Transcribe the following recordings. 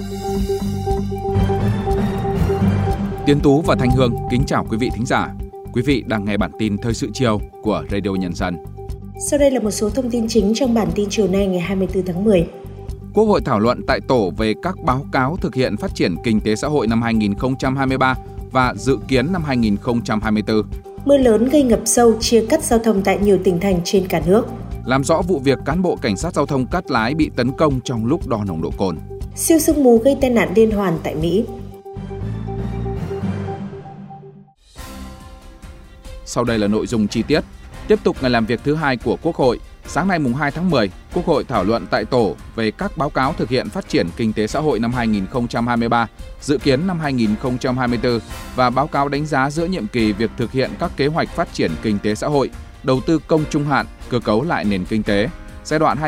Tiến Tú và Thanh Hương kính chào quý vị thính giả. Quý vị đang nghe bản tin Thời sự chiều của Radio Nhân dân. Sau đây là một số thông tin chính trong bản tin chiều nay ngày 24 tháng 10. Quốc hội thảo luận tại tổ về các báo cáo thực hiện phát triển kinh tế xã hội năm 2023 và dự kiến năm 2024. Mưa lớn gây ngập sâu, chia cắt giao thông tại nhiều tỉnh thành trên cả nước. Làm rõ vụ việc cán bộ cảnh sát giao thông Cát Lái bị tấn công trong lúc đo nồng độ cồn. Siêu sương mù gây tai nạn liên hoàn tại Mỹ. Sau đây là nội dung chi tiết. Tiếp tục ngày làm việc thứ hai của Quốc hội, sáng nay mùng 2 tháng 10, Quốc hội thảo luận tại tổ về các báo cáo thực hiện phát triển kinh tế xã hội năm 2023, dự kiến năm 2024 và báo cáo đánh giá giữa nhiệm kỳ việc thực hiện các kế hoạch phát triển kinh tế xã hội, đầu tư công trung hạn, cơ cấu lại nền kinh tế, giai đoạn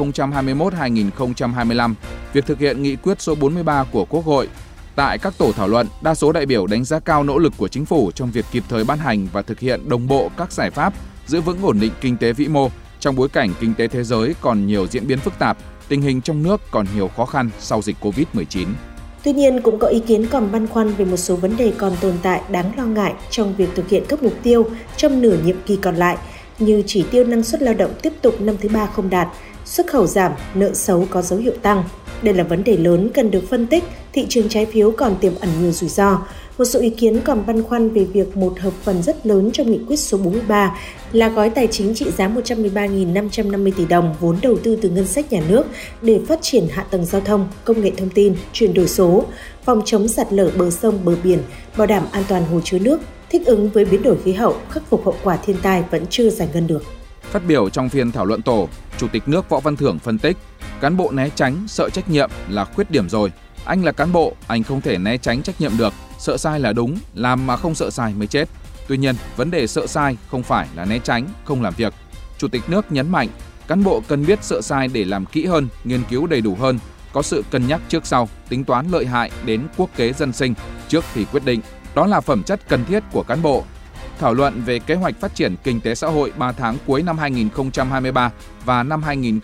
2021-2025, việc thực hiện nghị quyết số 43 của Quốc hội. Tại các tổ thảo luận, đa số đại biểu đánh giá cao nỗ lực của chính phủ trong việc kịp thời ban hành và thực hiện đồng bộ các giải pháp giữ vững ổn định kinh tế vĩ mô trong bối cảnh kinh tế thế giới còn nhiều diễn biến phức tạp, tình hình trong nước còn nhiều khó khăn sau dịch Covid-19. Tuy nhiên, cũng có ý kiến còn băn khoăn về một số vấn đề còn tồn tại đáng lo ngại trong việc thực hiện các mục tiêu trong nửa nhiệm kỳ còn lại, như chỉ tiêu năng suất lao động tiếp tục năm thứ 3 không đạt, xuất khẩu giảm, nợ xấu có dấu hiệu tăng. Đây là vấn đề lớn cần được phân tích, thị trường trái phiếu còn tiềm ẩn nhiều rủi ro. Một số ý kiến còn băn khoăn về việc một hợp phần rất lớn trong nghị quyết số 43 là gói tài chính trị giá 113.550 tỷ đồng vốn đầu tư từ ngân sách nhà nước để phát triển hạ tầng giao thông, công nghệ thông tin, chuyển đổi số, phòng chống sạt lở bờ sông, bờ biển, bảo đảm an toàn hồ chứa nước, thích ứng với biến đổi khí hậu, khắc phục hậu quả thiên tai vẫn chưa giải ngân được. Phát biểu trong phiên thảo luận tổ, Chủ tịch nước Võ Văn Thưởng phân tích, cán bộ né tránh, sợ trách nhiệm là khuyết điểm rồi. Anh là cán bộ, anh không thể né tránh trách nhiệm được, sợ sai là đúng, làm mà không sợ sai mới chết. Tuy nhiên, vấn đề sợ sai không phải là né tránh, không làm việc. Chủ tịch nước nhấn mạnh, cán bộ cần biết sợ sai để làm kỹ hơn, nghiên cứu đầy đủ hơn, có sự cân nhắc trước sau, tính toán lợi hại đến quốc kế dân sinh trước khi quyết định. Đó là phẩm chất cần thiết của cán bộ. Thảo luận về kế hoạch phát triển kinh tế xã hội 3 tháng cuối năm 2023 và năm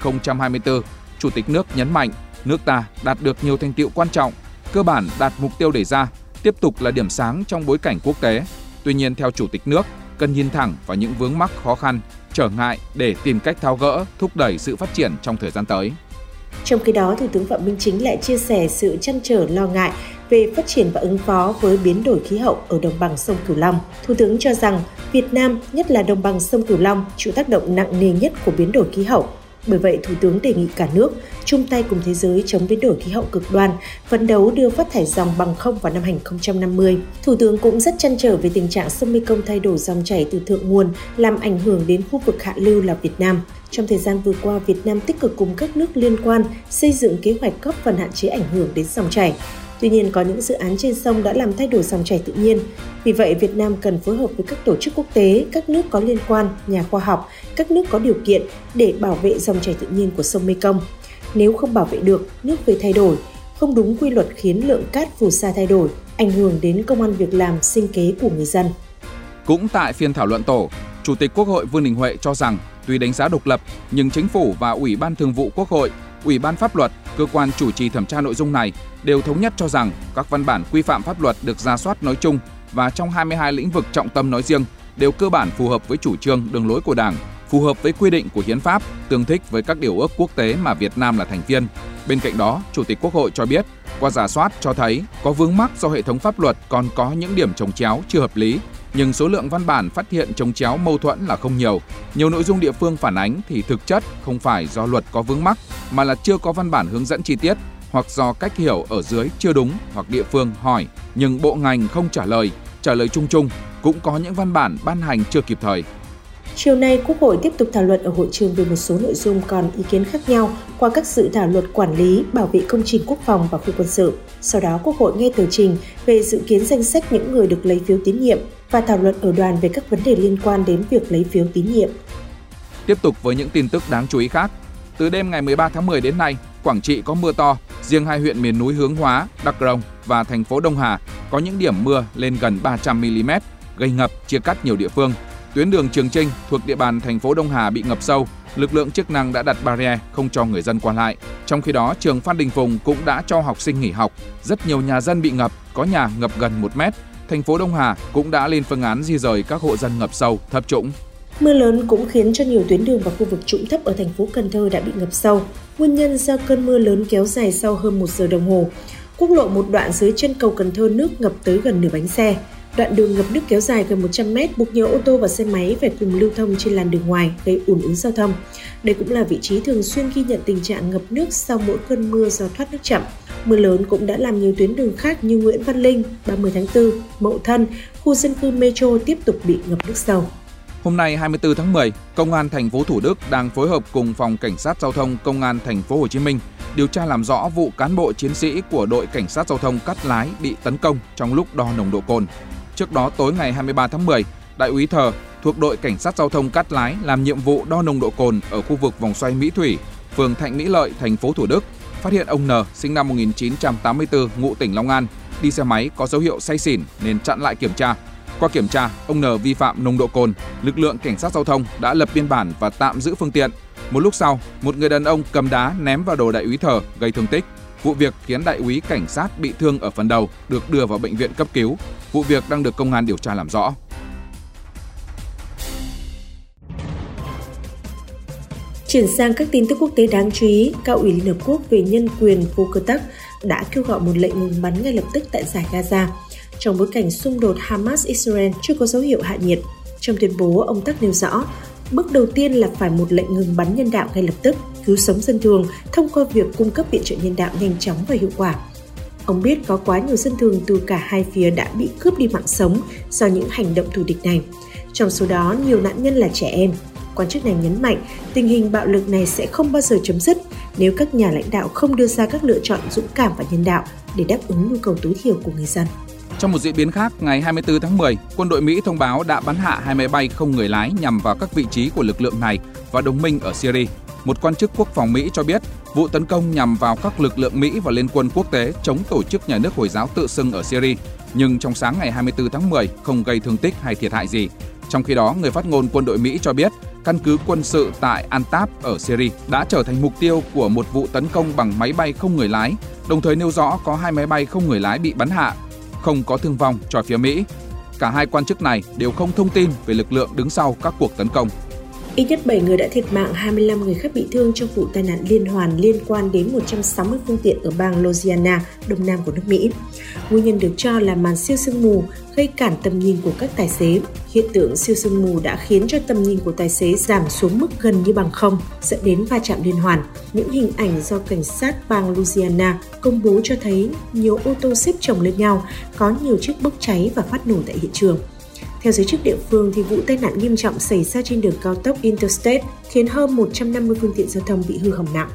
2024, Chủ tịch nước nhấn mạnh, nước ta đạt được nhiều thành tựu quan trọng, cơ bản đạt mục tiêu đề ra, tiếp tục là điểm sáng trong bối cảnh quốc tế. Tuy nhiên, theo Chủ tịch nước, cần nhìn thẳng vào những vướng mắc khó khăn, trở ngại để tìm cách tháo gỡ, thúc đẩy sự phát triển trong thời gian tới. Trong khi đó, Thủ tướng Phạm Minh Chính lại chia sẻ sự trăn trở lo ngại về phát triển và ứng phó với biến đổi khí hậu ở đồng bằng sông Cửu Long. Thủ tướng cho rằng Việt Nam, nhất là đồng bằng sông Cửu Long, chịu tác động nặng nề nhất của biến đổi khí hậu. Bởi vậy, Thủ tướng đề nghị cả nước chung tay cùng thế giới chống biến đổi khí hậu cực đoan, phấn đấu đưa phát thải ròng bằng không vào năm 2050. Thủ tướng cũng rất trăn trở về tình trạng sông Mekong thay đổi dòng chảy từ thượng nguồn, làm ảnh hưởng đến khu vực hạ lưu là Việt Nam. Trong thời gian vừa qua, Việt Nam tích cực cùng các nước liên quan xây dựng kế hoạch góp phần hạn chế ảnh hưởng đến dòng chảy. Tuy nhiên, có những dự án trên sông đã làm thay đổi dòng chảy tự nhiên. Vì vậy, Việt Nam cần phối hợp với các tổ chức quốc tế, các nước có liên quan, nhà khoa học, các nước có điều kiện để bảo vệ dòng chảy tự nhiên của sông Mekong. Nếu không bảo vệ được, nước về thay đổi, không đúng quy luật khiến lượng cát phù sa thay đổi, ảnh hưởng đến công ăn việc làm, sinh kế của người dân. Cũng tại phiên thảo luận tổ, Chủ tịch Quốc hội Vương Đình Huệ cho rằng, tuy đánh giá độc lập, nhưng Chính phủ và Ủy ban Thường vụ Quốc hội, Ủy ban Pháp luật, cơ quan chủ trì thẩm tra nội dung này đều thống nhất cho rằng các văn bản quy phạm pháp luật được rà soát nói chung và trong 22 lĩnh vực trọng tâm nói riêng đều cơ bản phù hợp với chủ trương, đường lối của Đảng, phù hợp với quy định của Hiến pháp, tương thích với các điều ước quốc tế mà Việt Nam là thành viên. Bên cạnh đó, Chủ tịch Quốc hội cho biết, qua rà soát cho thấy có vướng mắc do hệ thống pháp luật còn có những điểm chồng chéo chưa hợp lý, nhưng số lượng văn bản phát hiện chồng chéo mâu thuẫn là không nhiều. Nhiều nội dung địa phương phản ánh thì thực chất không phải do luật có vướng mắc, mà là chưa có văn bản hướng dẫn chi tiết, hoặc do cách hiểu ở dưới chưa đúng, hoặc địa phương hỏi nhưng bộ ngành không trả lời chung chung, cũng có những văn bản ban hành chưa kịp thời. Chiều nay, Quốc hội tiếp tục thảo luận ở hội trường về một số nội dung còn ý kiến khác nhau qua các dự thảo luật quản lý, bảo vệ công trình quốc phòng và khu quân sự. Sau đó, Quốc hội nghe tờ trình về dự kiến danh sách những người được lấy phiếu tín nhiệm và thảo luận ở đoàn về các vấn đề liên quan đến việc lấy phiếu tín nhiệm. Tiếp tục với những tin tức đáng chú ý khác. Từ đêm ngày 13 tháng 10 đến nay, Quảng Trị có mưa to. Riêng hai huyện miền núi Hướng Hóa, Đắk Rông và thành phố Đông Hà có những điểm mưa lên gần 300 mm, gây ngập, chia cắt nhiều địa phương. Tuyến đường Trường Chinh thuộc địa bàn thành phố Đông Hà bị ngập sâu, lực lượng chức năng đã đặt barrier không cho người dân qua lại. Trong khi đó, trường Phan Đình Phùng cũng đã cho học sinh nghỉ học. Rất nhiều nhà dân bị ngập, có nhà ngập gần 1 mét. Thành phố Đông Hà cũng đã lên phương án di rời các hộ dân ngập sâu, thấp trũng. Mưa lớn cũng khiến cho nhiều tuyến đường và khu vực trũng thấp ở thành phố Cần Thơ đã bị ngập sâu. Nguyên nhân do cơn mưa lớn kéo dài sau hơn 1 giờ đồng hồ. Quốc lộ một đoạn dưới chân cầu Cần Thơ nước ngập tới gần nửa bánh xe. Đoạn đường ngập nước kéo dài gần 100 mét buộc nhiều ô tô và xe máy phải cùng lưu thông trên làn đường ngoài, gây ùn ứ giao thông. Đây cũng là vị trí thường xuyên ghi nhận tình trạng ngập nước sau mỗi cơn mưa do thoát nước chậm. Mưa lớn cũng đã làm nhiều tuyến đường khác như Nguyễn Văn Linh, 30 tháng 4, Mậu Thân, khu dân cư Metro tiếp tục bị ngập nước sâu. Hôm nay 24 tháng 10, Công an thành phố Thủ Đức đang phối hợp cùng Phòng Cảnh sát Giao thông Công an thành phố Hồ Chí Minh điều tra làm rõ vụ cán bộ chiến sĩ của đội Cảnh sát Giao thông Cát Lái bị tấn công trong lúc đo nồng độ cồn. Trước đó tối ngày 23 tháng 10, Đại úy Thờ thuộc đội Cảnh sát Giao thông Cát Lái làm nhiệm vụ đo nồng độ cồn ở khu vực vòng xoay Mỹ Thủy, phường Thạnh Mỹ Lợi, thành phố Thủ Đức, phát hiện ông N, sinh năm 1984, ngụ tỉnh Long An, đi xe máy có dấu hiệu say xỉn nên chặn lại kiểm tra. Qua kiểm tra, ông N vi phạm nồng độ cồn, lực lượng cảnh sát giao thông đã lập biên bản và tạm giữ phương tiện. Một lúc sau, một người đàn ông cầm đá ném vào đầu đại úy Thờ gây thương tích. Vụ việc khiến đại úy cảnh sát bị thương ở phần đầu, được đưa vào bệnh viện cấp cứu. Vụ việc đang được công an điều tra làm rõ. Chuyển sang các tin tức quốc tế đáng chú ý, Cao ủy Liên Hợp Quốc về Nhân quyền Volker Turk đã kêu gọi một lệnh ngừng bắn ngay lập tức tại dải Gaza, trong bối cảnh xung đột Hamas-Israel chưa có dấu hiệu hạ nhiệt. Trong tuyên bố, ông Turk nêu rõ, bước đầu tiên là phải một lệnh ngừng bắn nhân đạo ngay lập tức, cứu sống dân thường thông qua việc cung cấp viện trợ nhân đạo nhanh chóng và hiệu quả. Ông biết có quá nhiều dân thường từ cả hai phía đã bị cướp đi mạng sống do những hành động thù địch này. Trong số đó, nhiều nạn nhân là trẻ em. Quan chức này nhấn mạnh tình hình bạo lực này sẽ không bao giờ chấm dứt nếu các nhà lãnh đạo không đưa ra các lựa chọn dũng cảm và nhân đạo để đáp ứng nhu cầu tối thiểu của người dân. Trong một diễn biến khác, ngày 24 tháng 10, quân đội Mỹ thông báo đã bắn hạ 2 máy bay không người lái nhằm vào các vị trí của lực lượng này và đồng minh ở Syria. Một quan chức quốc phòng Mỹ cho biết, vụ tấn công nhằm vào các lực lượng Mỹ và liên quân quốc tế chống tổ chức nhà nước Hồi giáo tự xưng ở Syria, nhưng trong sáng ngày 24 tháng 10 không gây thương tích hay thiệt hại gì. Trong khi đó, người phát ngôn quân đội Mỹ cho biết, căn cứ quân sự tại Antab ở Syria đã trở thành mục tiêu của một vụ tấn công bằng máy bay không người lái, đồng thời nêu rõ có 2 máy bay không người lái bị bắn hạ, không có thương vong cho phía Mỹ. Cả hai quan chức này đều không thông tin về lực lượng đứng sau các cuộc tấn công. Ít nhất 7 người đã thiệt mạng, 25 người khác bị thương trong vụ tai nạn liên hoàn liên quan đến 160 phương tiện ở bang Louisiana, đông nam của nước Mỹ. Nguyên nhân được cho là màn siêu sương mù gây cản tầm nhìn của các tài xế. Hiện tượng siêu sương mù đã khiến cho tầm nhìn của tài xế giảm xuống mức gần như bằng không, dẫn đến va chạm liên hoàn. Những hình ảnh do cảnh sát bang Louisiana công bố cho thấy nhiều ô tô xếp chồng lên nhau, có nhiều chiếc bốc cháy và phát nổ tại hiện trường. Theo giới chức địa phương, thì vụ tai nạn nghiêm trọng xảy ra trên đường cao tốc Interstate khiến hơn 150 phương tiện giao thông bị hư hỏng nặng.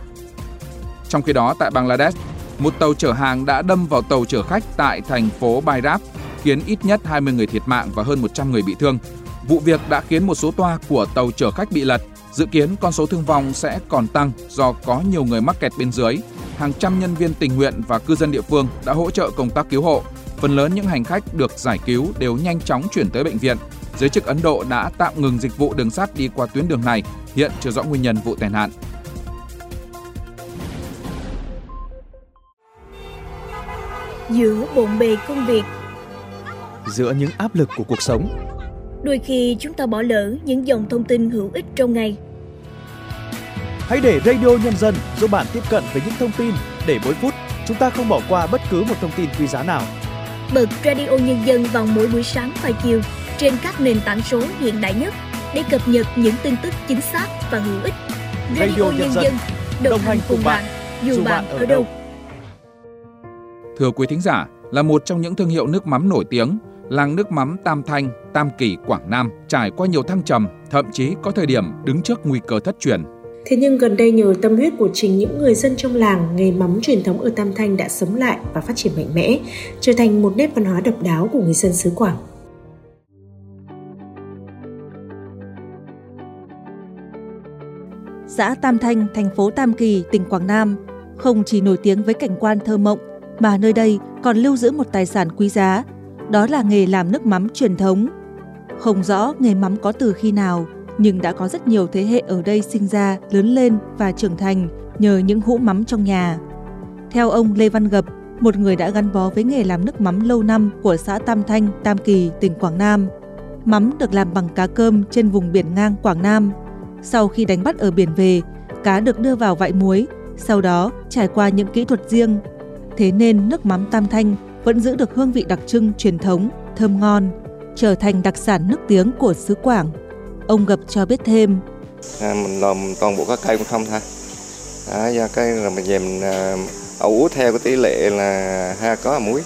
Trong khi đó, tại Bangladesh, một tàu chở hàng đã đâm vào tàu chở khách tại thành phố Bairab, khiến ít nhất 20 người thiệt mạng và hơn 100 người bị thương. Vụ việc đã khiến một số toa của tàu chở khách bị lật. Dự kiến con số thương vong sẽ còn tăng do có nhiều người mắc kẹt bên dưới. Hàng trăm nhân viên tình nguyện và cư dân địa phương đã hỗ trợ công tác cứu hộ. Phần lớn những hành khách được giải cứu đều nhanh chóng chuyển tới bệnh viện. Giới chức Ấn Độ đã tạm ngừng dịch vụ đường sắt đi qua tuyến đường này, hiện chưa rõ nguyên nhân vụ tai nạn. Giữa bộn bề công việc, giữa những áp lực của cuộc sống, đôi khi chúng ta bỏ lỡ những dòng thông tin hữu ích trong ngày. Hãy để Radio Nhân dân giúp bạn tiếp cận với những thông tin để mỗi phút chúng ta không bỏ qua bất cứ một thông tin quý giá nào. Bật Radio Nhân dân vào mỗi buổi sáng và chiều trên các nền tảng số hiện đại nhất để cập nhật những tin tức chính xác và hữu ích. Radio Nhân dân đồng hành cùng bạn dù bạn ở đâu. Thưa quý thính giả, là một trong những thương hiệu nước mắm nổi tiếng, làng nước mắm Tam Thanh, Tam Kỳ, Quảng Nam trải qua nhiều thăng trầm, thậm chí có thời điểm đứng trước nguy cơ thất truyền. Thế nhưng gần đây nhờ tâm huyết của chính những người dân trong làng, nghề mắm truyền thống ở Tam Thanh đã sống lại và phát triển mạnh mẽ, trở thành một nét văn hóa độc đáo của người dân xứ Quảng. Xã Tam Thanh, thành phố Tam Kỳ, tỉnh Quảng Nam không chỉ nổi tiếng với cảnh quan thơ mộng, mà nơi đây còn lưu giữ một tài sản quý giá, đó là nghề làm nước mắm truyền thống. Không rõ nghề mắm có từ khi nào, nhưng đã có rất nhiều thế hệ ở đây sinh ra, lớn lên và trưởng thành nhờ những hũ mắm trong nhà. Theo ông Lê Văn Gập, một người đã gắn bó với nghề làm nước mắm lâu năm của xã Tam Thanh, Tam Kỳ, tỉnh Quảng Nam, mắm được làm bằng cá cơm trên vùng biển ngang Quảng Nam. Sau khi đánh bắt ở biển về, cá được đưa vào vại muối, sau đó trải qua những kỹ thuật riêng. Thế nên nước mắm Tam Thanh vẫn giữ được hương vị đặc trưng truyền thống, thơm ngon, trở thành đặc sản nước tiếng của xứ Quảng. Ông Gập cho biết thêm. Mình làm toàn bộ các cây cũng không thôi. Do cái là mình về mình ủ theo cái tỷ lệ là 2 có muối.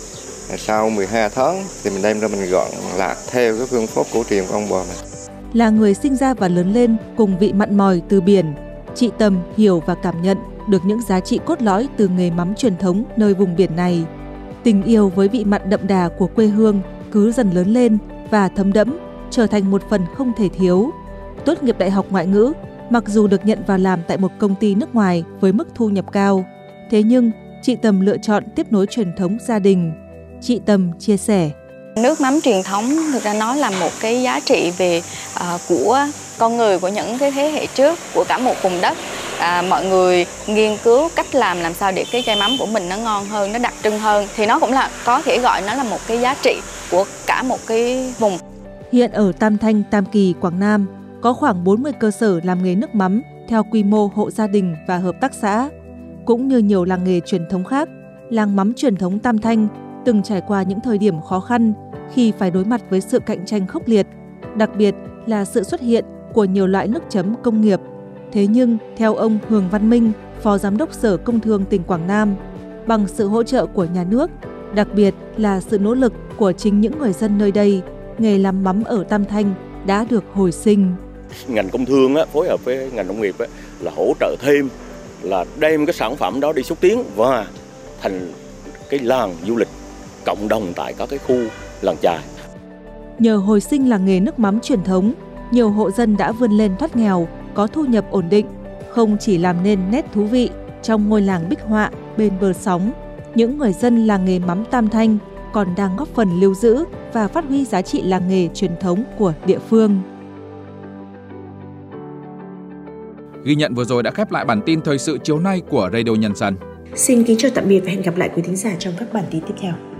Sau 12 tháng thì mình đem ra mình gọn lạc theo cái phương pháp cổ truyền của ông bà mình. Là người sinh ra và lớn lên cùng vị mặn mòi từ biển, chị Tâm hiểu và cảm nhận được những giá trị cốt lõi từ nghề mắm truyền thống nơi vùng biển này. Tình yêu với vị mặn đậm đà của quê hương cứ dần lớn lên và thấm đẫm, trở thành một phần không thể thiếu. Tốt nghiệp Đại học Ngoại ngữ, mặc dù được nhận vào làm tại một công ty nước ngoài với mức thu nhập cao, thế nhưng chị Tâm lựa chọn tiếp nối truyền thống gia đình. Chị Tâm chia sẻ. Nước mắm truyền thống thực ra nó là một cái giá trị về của con người, của những cái thế hệ trước, của cả một vùng đất. Mọi người nghiên cứu cách làm sao để cái chai mắm của mình nó ngon hơn, nó đặc trưng hơn, thì nó cũng là có thể gọi nó là một cái giá trị của cả một cái vùng. Hiện ở Tam Thanh, Tam Kỳ, Quảng Nam có khoảng 40 cơ sở làm nghề nước mắm theo quy mô hộ gia đình và hợp tác xã. Cũng như nhiều làng nghề truyền thống khác, làng mắm truyền thống Tam Thanh từng trải qua những thời điểm khó khăn khi phải đối mặt với sự cạnh tranh khốc liệt, đặc biệt là sự xuất hiện của nhiều loại nước chấm công nghiệp. Thế nhưng, theo ông Hường Văn Minh, Phó Giám đốc Sở Công Thương tỉnh Quảng Nam, bằng sự hỗ trợ của nhà nước, đặc biệt là sự nỗ lực của chính những người dân nơi đây, nghề làm mắm ở Tam Thanh đã được hồi sinh. Ngành công thương phối hợp với ngành nông nghiệp là hỗ trợ thêm, là đem cái sản phẩm đó đi xúc tiến và thành cái làng du lịch cộng đồng tại các cái khu làng chài. Nhờ hồi sinh làng nghề nước mắm truyền thống, nhiều hộ dân đã vươn lên thoát nghèo, có thu nhập ổn định, không chỉ làm nên nét thú vị trong ngôi làng bích họa bên bờ sóng. Những người dân làng nghề mắm Tam Thanh còn đang góp phần lưu giữ và phát huy giá trị làng nghề truyền thống của địa phương. Ghi nhận vừa rồi đã khép lại bản tin thời sự chiều nay của Radio Nhân dân. Xin kính chào tạm biệt và hẹn gặp lại quý thính giả trong các bản tin tiếp theo.